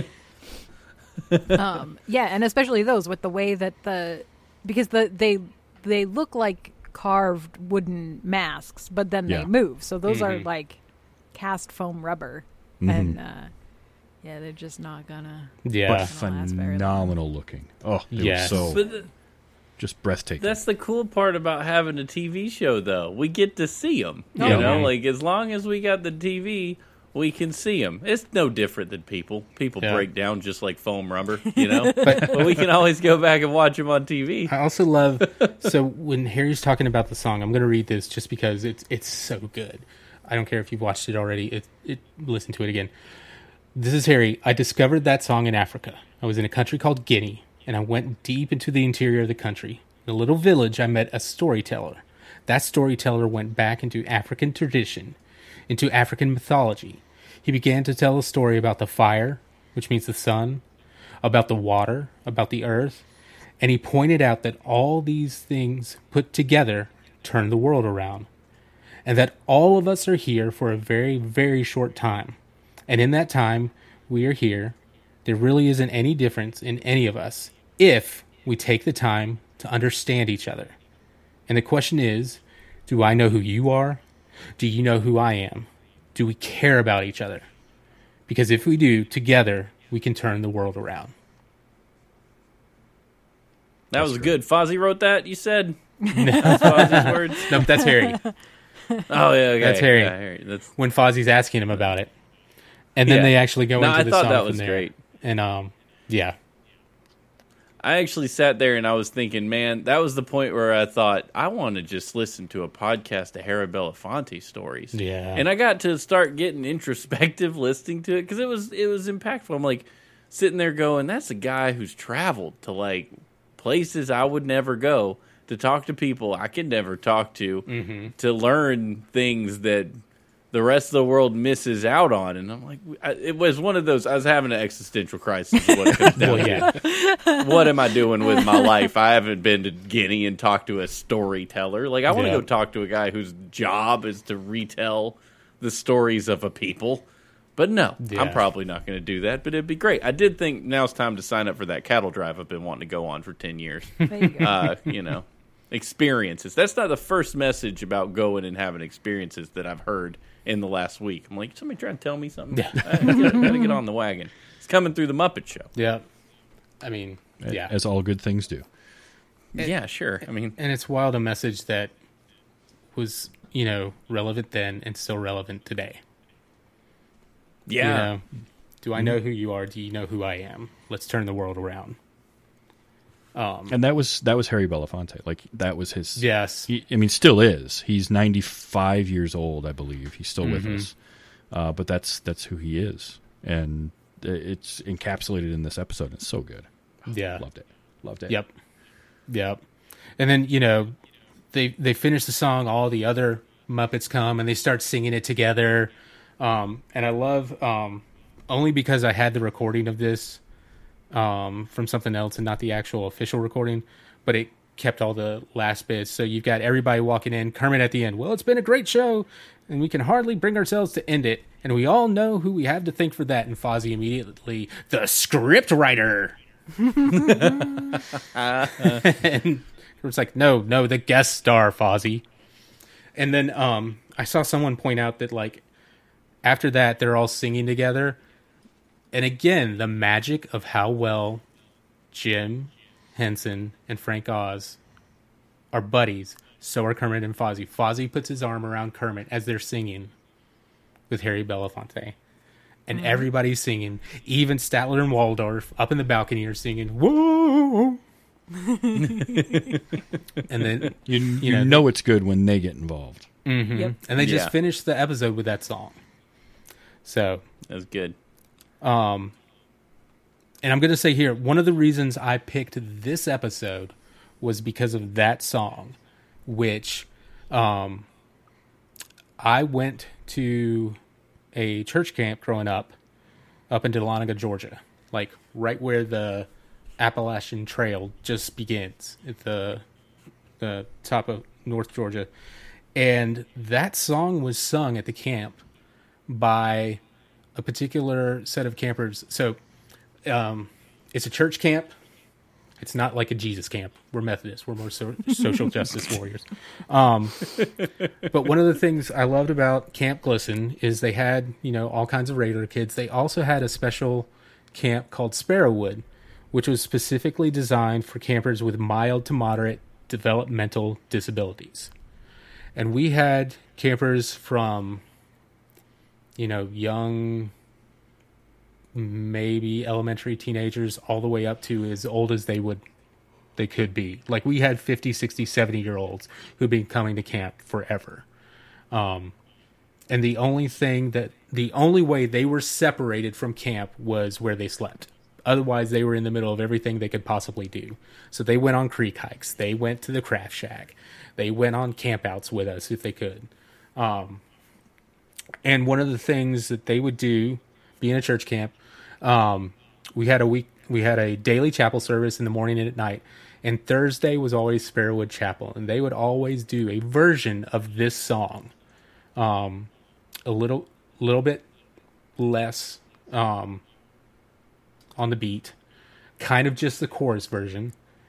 Yeah, and especially those with the way that because they look like carved wooden masks, but then Yeah. they move. So those are like cast foam rubber, and yeah, they're just not gonna. Yeah. But Last very long. phenomenal looking. Oh, they Yes. were so But just breathtaking. that's the cool part about having a TV show, though. We get to see them. You Oh, know, yeah. like as long as we got the TV, we can see them. It's no different than people. People Yeah. break down just like foam rubber, you know? but we can always go back and watch them on TV. I also love, so when Harry's talking about the song, I'm going to read this just because it's so good. I don't care if you've watched it already. Listen to it again. This is Harry. I discovered that song in Africa. I was in a country called Guinea, and I went deep into the interior of the country. In a little village, I met a storyteller. That storyteller went back into African tradition, into African mythology. He began to tell a story about the fire, which means the sun, about the water, about the earth, and he pointed out that all these things put together turn the world around, and that all of us are here for a very, very short time. And in that time we are here, there really isn't any difference in any of us if we take the time to understand each other. And the question is, do I know who you are? Do you know who I am? Do we care about each other? Because if we do, together, we can turn the world around. That was good. Fozzie wrote that, you said? No, That's Fozzie's words? nope, that's Harry. Oh, yeah, okay. That's Harry. Yeah, Harry. That's, When Fozzie's asking him about it. And then Yeah. they actually go No, into I the thought song that from was there. great. And, yeah. I actually sat there and I was thinking, man, that was the point where I thought, I want to just listen to a podcast of Harry Belafonte stories. Yeah. And I got to start getting introspective listening to it because it was impactful. I'm like sitting there going, that's a guy who's traveled to like places I would never go, to talk to people I could never talk to, to learn things that the rest of the world misses out on. And I'm like, it was one of those, I was having an existential crisis. Is what it comes down Well, to. yeah. What am I doing with my life? I haven't been to Guinea and talked to a storyteller. Like, I want to Yeah. go talk to a guy whose job is to retell the stories of a people. But no, Yeah. I'm probably not going to do that. But it'd be great. I did think now's time to sign up for that cattle drive I've been wanting to go on for 10 years. There you go. You know, experiences. That's not the first message about going and having experiences that I've heard in the last week. I'm like, somebody trying to tell me something? Yeah. I gotta get on the wagon. It's coming through the Muppet Show. Yeah. I mean, yeah. As all good things do. Yeah, sure. I mean, And it's wild, a message that was, you know, relevant then and still relevant today. yeah. You know, do I know who you are? Do you know who I am? Let's turn the world around. And that was Harry Belafonte. Like that was his. Yes. I mean, still is. He's 95 years old, I believe. He's still with us. But that's who he is, and it's encapsulated in this episode. It's so good. Yeah. Loved it. Yep. Yep. And then, you know, they finish the song, all the other Muppets come and they start singing it together. And I love, only because I had the recording of this from something else and not the actual official recording, but kept all the last bits. So you've got everybody walking in, Kermit at the end. Well, it's been a great show, and we can hardly bring ourselves to end it. And we all know who we have to thank for that. And Fozzie immediately, the script writer. And Kermit's like, no, the guest star, Fozzie. And then I saw someone point out that, like, after that, they're all singing together. And again, the magic of how well Jim Henson and Frank Oz are buddies. So are Kermit and Fozzie. Fozzie puts his arm around Kermit as they're singing with Harry Belafonte. And everybody's singing. Even Statler and Waldorf up in the balcony are singing, whoa! And then You know it's good when they get involved. Mm-hmm. Yep. And they just finished the episode with that song. So That was good. and I'm going to say here, one of the reasons I picked this episode was because of that song, which I went to a church camp growing up in Dahlonega, Georgia, like right where the Appalachian Trail just begins at the top of North Georgia. And that song was sung at the camp by a particular set of campers. So it's a church camp. It's not like a Jesus camp. We're Methodists. We're more social justice warriors. But one of the things I loved about Camp Glisten is they had, all kinds of regular kids. They also had a special camp called Sparrowwood, which was specifically designed for campers with mild to moderate developmental disabilities. And we had campers from, young, maybe elementary teenagers, all the way up to as old as they could be. Like, we had 50, 60, 70-year-olds who'd been coming to camp forever. And the only way they were separated from camp was where they slept. Otherwise, they were in the middle of everything they could possibly do. So they went on creek hikes. They went to the craft shack. They went on campouts with us if they could. And one of the things that they would do, being a church camp, we had a daily chapel service in the morning and at night. And Thursday was always Sparrowwood Chapel. And they would always do a version of this song. A little bit less on the beat. Kind of just the chorus version.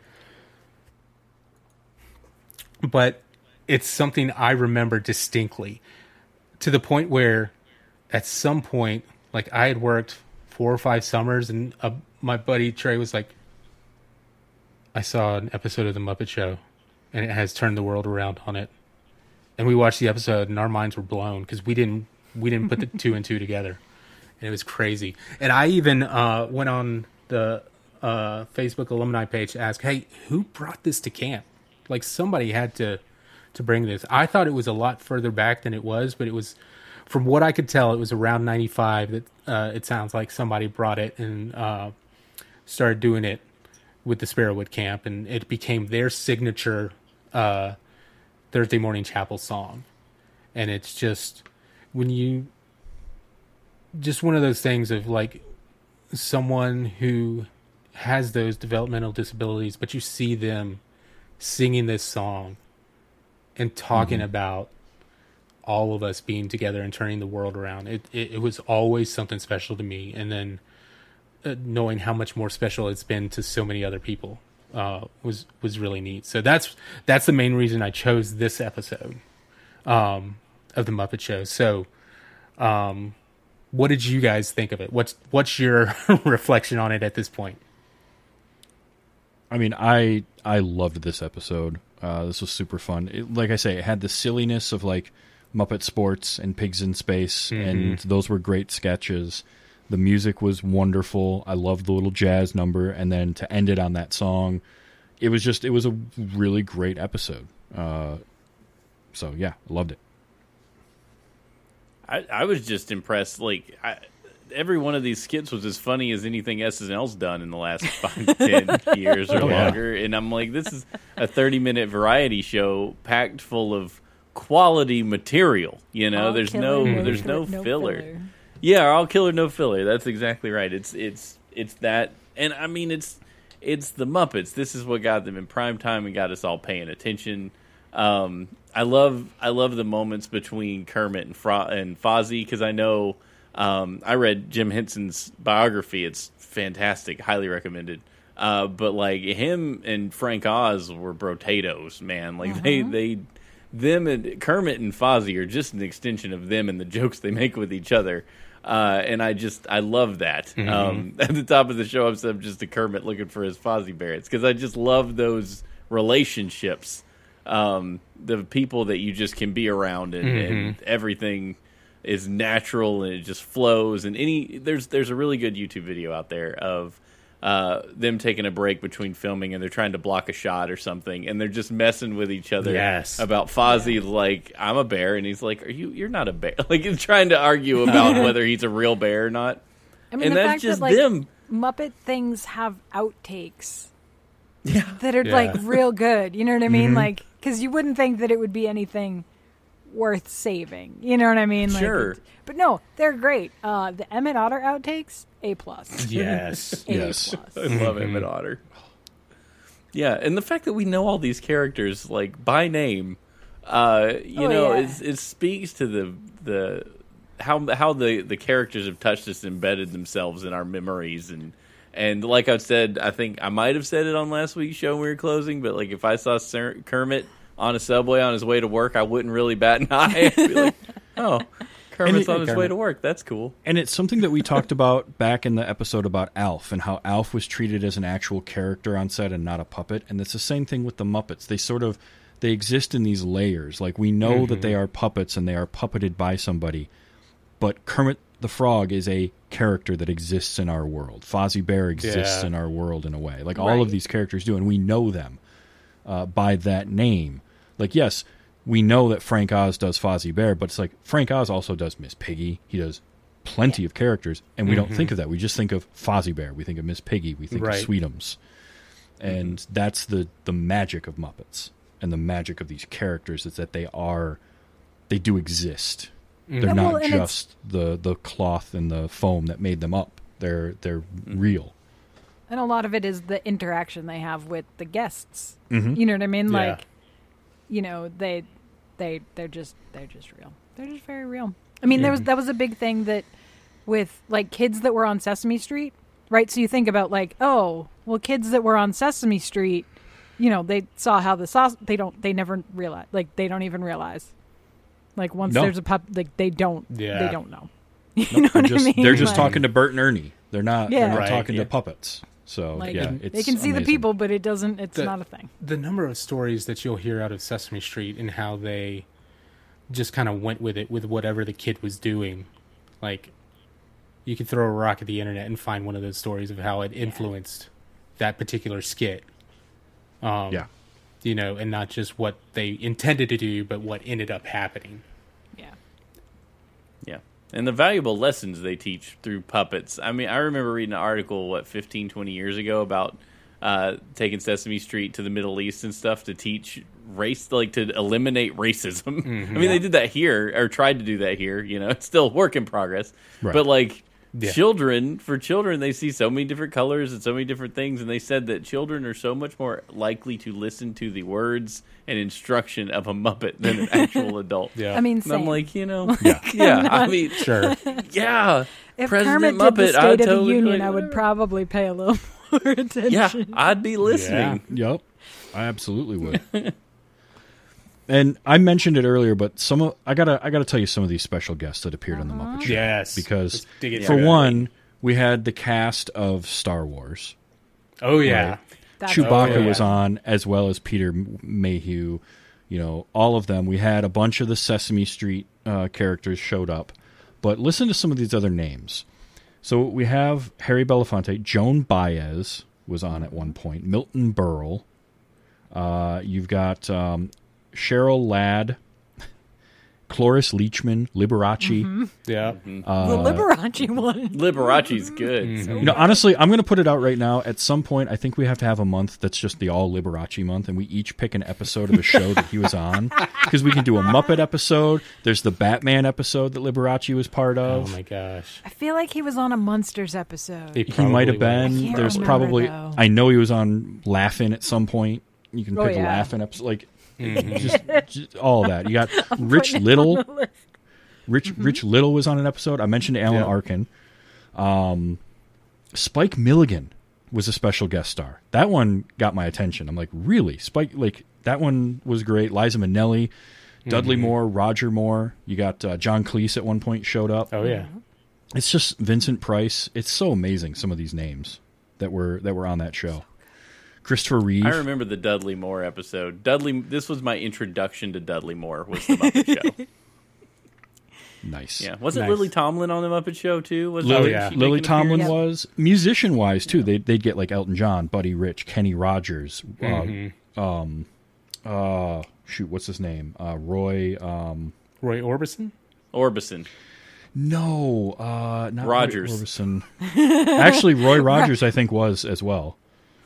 But it's something I remember distinctly. To the point where at some point, like, I had worked 4 or 5 summers, and my buddy Trey was like, I saw an episode of The Muppet Show, and it has Turned the World Around on it. And we watched the episode, and our minds were blown because we didn't put the 2 and 2 together. And it was crazy. And I even went on the Facebook alumni page to ask, hey, who brought this to camp? Like, somebody had to bring this. I thought it was a lot further back than it was, but it was, from what I could tell, it was around 95 that it sounds like somebody brought it and started doing it with the Sparrowwood camp, and it became their signature Thursday morning chapel song. And it's just one of those things of, like, someone who has those developmental disabilities, but you see them singing this song and talking about all of us being together and turning the world around. It was always something special to me. And then knowing how much more special it's been to so many other people was really neat. So that's the main reason I chose this episode of The Muppet Show. So what did you guys think of it? What's your reflection on it at this point? I mean, I loved this episode. This was super fun. Like I say, it had the silliness of, like, Muppet Sports and Pigs in Space, and those were great sketches. The music was wonderful. I loved the little jazz number, and then to end it on that song, it was a really great episode. So yeah, I loved it. I was just impressed. Like, every one of these skits was as funny as anything SNL's done in the last 5 to 10 years or longer. And I'm like, this is a 30-minute variety show packed full of quality material. There's no filler. Yeah, all killer, no filler. That's exactly right. It's that, and I mean, it's it's the Muppets. This is what got them in prime time and got us all paying attention. I love the moments between Kermit and Fozzie, because I know I read Jim Henson's biography. It's fantastic, highly recommended. But like him and Frank Oz were brotatoes, man. Like them and Kermit and Fozzie are just an extension of them and the jokes they make with each other. And I love that. At the top of the show, I'm just a Kermit looking for his Fozzie Bear. It's because I just love those relationships. The people that you just can be around, and everything is natural and it just flows. And there's a really good YouTube video out there of them taking a break between filming, and they're trying to block a shot or something, and they're just messing with each other about Fozzie. Like, I'm a bear, and he's like, you're not a bear. Like, he's trying to argue about whether he's a real bear or not. I mean, and the that's fact just that, like, them. Muppet things have outtakes that are like real good. You know what I mean? Like, because you wouldn't think that it would be anything worth saving. You know what I mean? Like, Sure. but no, they're great. The Emmett Otter outtakes, A+. Yes. Yes. I love Emmett Otter. Yeah, and the fact that we know all these characters like by name, it speaks to the how the characters have touched us, embedded themselves in our memories, and like I said, I think I might have said it on last week's show when we were closing, but like if I saw Kermit on a subway on his way to work, I wouldn't really bat an eye. I'd be like, oh, Kermit's on his way to work. That's cool. And it's something that we talked about back in the episode about Alf, and how Alf was treated as an actual character on set and not a puppet. And it's the same thing with the Muppets. They exist in these layers. Like, we know that they are puppets and they are puppeted by somebody, but Kermit the Frog is a character that exists in our world. Fozzie Bear exists in our world in a way. Like, all of these characters do, and we know them by that name. Like, yes, we know that Frank Oz does Fozzie Bear, but it's like Frank Oz also does Miss Piggy. He does plenty of characters, and we don't think of that. We just think of Fozzie Bear. We think of Miss Piggy. We think of Sweetums. And that's the magic of Muppets, and the magic of these characters is that they do exist. They're not just the cloth and the foam that made them up. They're real. And a lot of it is the interaction they have with the guests. You know what I mean? Yeah. Like, you know, they're just real. They're just very real. I mean, that was a big thing that with like kids that were on Sesame Street, right? So you think about like, oh, well, kids that were on Sesame Street, you know, they saw how the sauce. They never realize. Like, they don't even realize. Like, once there's a pup, like they don't know. You know what I mean? They're just like, talking to Bert and Ernie. They're not talking to puppets. So like, it's they can see the amazing. people, but it's not a thing. The number of stories that you'll hear out of Sesame Street and how they just kind of went with it with whatever the kid was doing. Like, you could throw a rock at the internet and find one of those stories of how it influenced that particular skit. You know, and not just what they intended to do, but what ended up happening. Yeah. And the valuable lessons they teach through puppets. I mean, I remember reading an article, 15, 20 years ago about taking Sesame Street to the Middle East and stuff to teach race, like to eliminate racism. I mean, they did that here, or tried to do that here. You know, it's still a work in progress. Right. But like children, they see so many different colors and so many different things. And they said that children are so much more likely to listen to the words and instruction of a Muppet than an actual adult. I mean, And I'm like, you know, Yeah. I mean, Sure. yeah. if President Kermit did the Muppet, State of the totally Union, like, I would probably pay a little more attention. yeah, I'd be listening. Yep, I absolutely would. And I mentioned it earlier, but I gotta tell you some of these special guests that appeared on the Muppet Show. Yes. Because Let's dig it for in. one, we had the cast of Star Wars. Oh, yeah. Right. That's Chewbacca was on, as well as Peter Mayhew. You know, all of them. We had a bunch of the Sesame Street characters showed up. But listen to some of these other names. So we have Harry Belafonte. Joan Baez was on at one point. Milton Berle. You've got Cheryl Ladd. Cloris Leachman, Liberace. Yeah. the Liberace one. Liberace's good. You know, honestly, I'm going to put it out right now. At some point, I think we have to have a month that's just the all Liberace month, and we each pick an episode of a show that he was on. Because we can do a Muppet episode. There's the Batman episode that Liberace was part Oh of. my gosh. I feel like he was on a Munsters episode. He might have probably been. I can't There's remember, probably. though. I know he was on Laugh-In at some point. You can Oh, pick a yeah. Laugh-In episode. Like, just all of that. You got Rich Little. Rich Little was on an episode. I mentioned Alan Arkin. Spike Milligan was a special guest star. That one got my attention. I'm like, really? Spike, like, that one was great. Liza Minnelli, Dudley Moore, Roger Moore. You got John Cleese at one point showed up. Oh yeah. It's just Vincent Price. It's so amazing, some of these names that were on that show. Christopher Reeve. I remember the Dudley Moore episode. This was my introduction to Dudley Moore, was the Muppet Show. Nice. Yeah. Wasn't Nice. Lily Tomlin on the Muppet Show, too? Was Lily, yeah. she Lily make an Tomlin appearance? was. Musician-wise, too, they'd get like Elton John, Buddy Rich, Kenny Rogers. Shoot, what's his name? Roy... Roy Orbison? Orbison. No, not Rogers. Roy Orbison. Actually, Roy Rogers, I think, was as well.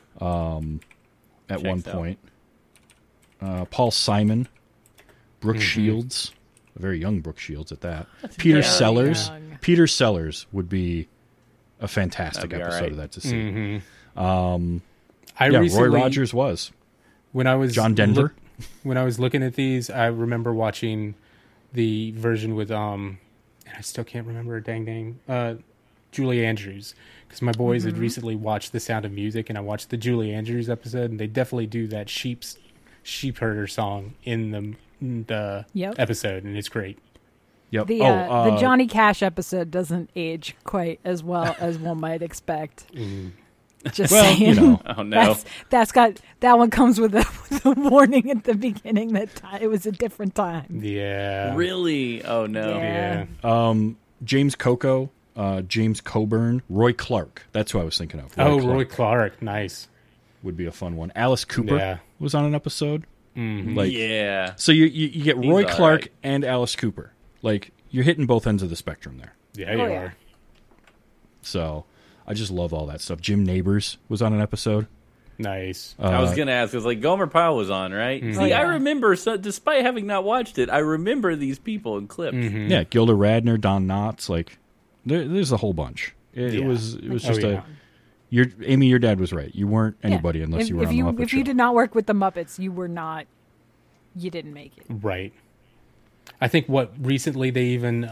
At one Checks out. point, Paul Simon, Brooke Shields, a very young Brooke Shields at that. Peter very Sellers. young. Peter Sellers would be a fantastic That'd be all episode right. of that to see. I Yeah, recently, Roy Rogers was when I was John Denver. when I was looking at these, I remember watching the version with and I still can't remember her dang name, Julie Andrews, because my boys had recently watched The Sound of Music, and I watched the Julie Andrews episode, and they definitely do that sheep herder song in the Yep. episode, and it's great. Yep. The Johnny Cash episode doesn't age quite as well as one might expect. Just Well, saying. you know. Oh, no. That one comes with a warning at the beginning that it was a different time. Yeah. Really? Oh, no. Yeah. James Coco, James Coburn, Roy Clark. That's who I was thinking of. Roy Clark. Nice. would be a fun one. Alice Cooper Yeah. was on an episode. Like, Yeah. so you get Roy all Clark right. and Alice Cooper. Like, you're hitting both ends of the spectrum there. Yeah, you Oh, yeah. are. So I just love all that stuff. Jim Neighbors was on an episode. Nice. I was going to ask, because like Gomer Pyle was on, right? See, Oh, yeah. I remember, despite having not watched it, I remember these people in clips. Yeah, Gilda Radner, Don Knotts. Like, there's a whole bunch. It Yeah. was Oh, just yeah. Amy, your dad was right. You weren't anybody Yeah. unless if, you were if on you the Muppet if Show. you did not work with the Muppets, you didn't make it. Right. I think what recently they even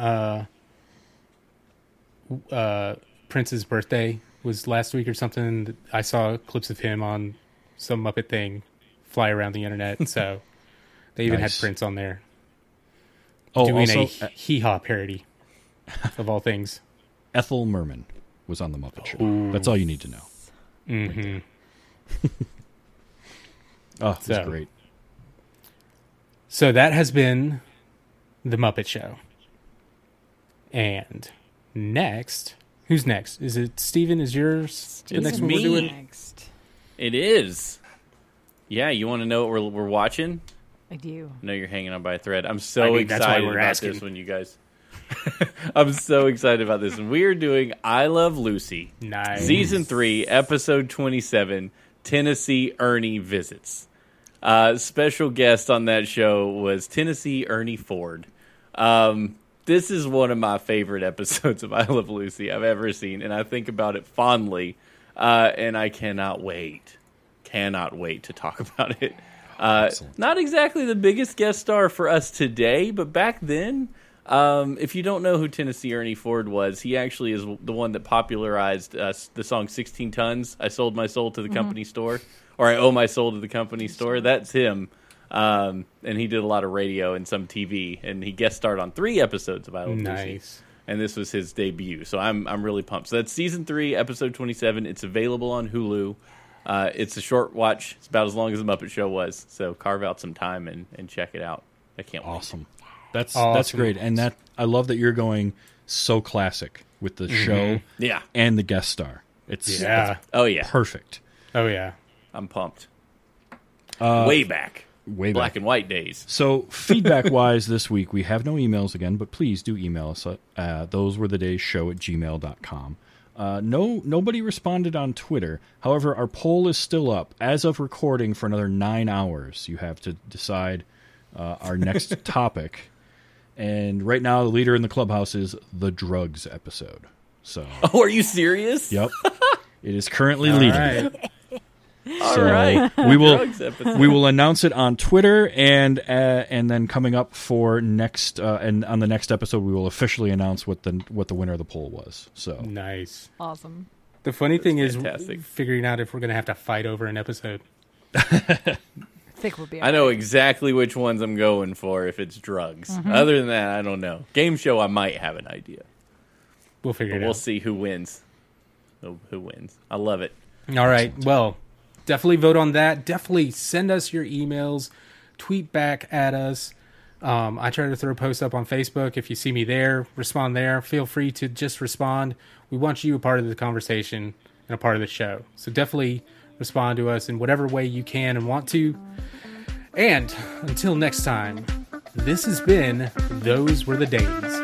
Prince's birthday was last week or something. I saw clips of him on some Muppet thing fly around the internet. So they even Nice. had Prince on there Oh, doing also, a Hee Haw parody of all things. Ethel Merman was on the Muppet Show. That's all you need to know. Mm-hmm. Oh, that's So- great. So that has been the Muppet Show. And next, who's next? Is it Steven? Is yours the next It's one we're me. doing? Next, It is. Yeah, you want to know what we're watching? I do. I know you're hanging on by a thread. I'm I so think that's why excited we're about asking. this one, you guys. I'm so excited about this one. We are doing I Love Lucy. Nice. Season 3, Episode 27, Tennessee Ernie Visits. Special guest on that show was Tennessee Ernie Ford. This is one of my favorite episodes of I Love Lucy I've ever seen, and I think about it fondly, and I cannot wait to talk about it. Not exactly the biggest guest star for us today, but back then, if you don't know who Tennessee Ernie Ford was, he actually is the one that popularized the song 16 Tons, I Sold My Soul to the Company Store, or I Owe My Soul to the Company Store. That's him. And he did a lot of radio and some TV, and he guest starred on 3 episodes of I Love Lucy. Nice. And this was his debut, so I'm really pumped. So that's Season 3, Episode 27. It's available on Hulu. It's a short watch. It's about as long as the Muppet Show was, so carve out some time and check it out. I can't wait. Awesome. That's Awesome. great. And that I love that you're going so classic with the show Yeah. and the guest star. It's Yeah. Oh, yeah. perfect. Oh, yeah. I'm pumped. Way back. Way black back. and white days. So feedback-wise this week, we have no emails again, but please do email us at thosewerethedays@gmail.com. Nobody responded on Twitter. However, our poll is still up. As of recording for another 9 hours, you have to decide our next topic. And right now, the leader in the clubhouse is the drugs episode. So, Oh, are you serious? yep, it is currently leading. Right. All So right. we will Drugs episode. we will announce it on Twitter, and then coming up for next and on the next episode, we will officially announce what the winner of the poll was. So Nice. Awesome. The funny thing is fantastic. figuring out if we're going to have to fight over an episode. I think we'll be. I know exactly which ones I'm going for if it's drugs. Other than that, I don't know. Game show, I might have an idea. We'll figure But it we'll out. see who wins. Who wins. I love it. All right. Well, definitely vote on that. Definitely send us your emails. Tweet back at us. I try to throw posts up on Facebook. If you see me there, respond there. Feel free to just respond. We want you a part of the conversation and a part of the show. So definitely respond to us in whatever way you can and want to. And until next time, this has been Those Were the Days.